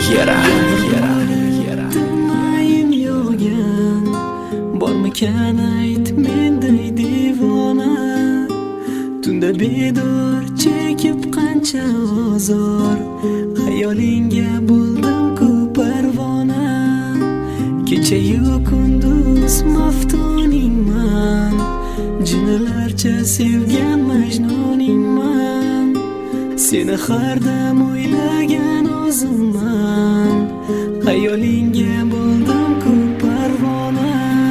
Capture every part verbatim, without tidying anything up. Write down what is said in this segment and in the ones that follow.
Premyera. Tilmayim yog'gan bormikan ayt menday devona. Tunda bedor chekib qancha ozor, xayolingga bo'ldim ku parvona. Kecha-yu kunduz maftuningman, jinlarcha sevgan majnuningman. Seni har dam o'ylagan o'zimman, xayolingga bo'ldim ku parvona.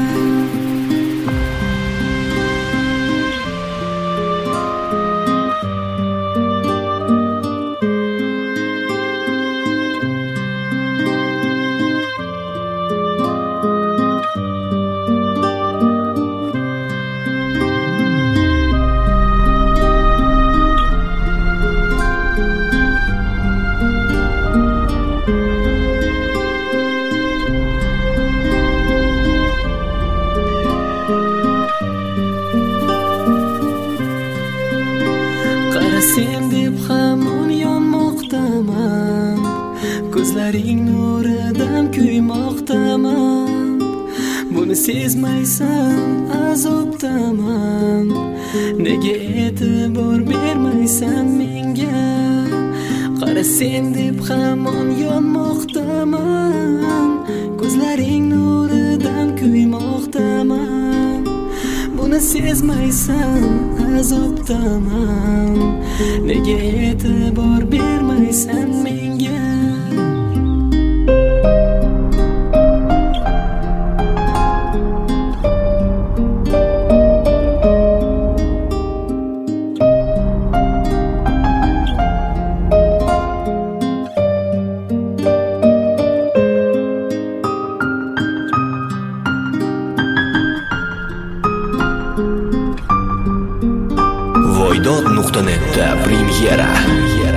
Sen deb hamon yonmoqdaman, ko'zlaring nuridan kuymoqdaman. Buni sezmaysan, azobdaman. Nega e'tibor bermaysan menga? Qara sen deb hamon yonmoqdaman, ko'zlaring nuridan kuymoqdaman. Buni sezmaysan, azobdaman. Nega e'tibor bermaysan menga? voydod nuqta netda premyera.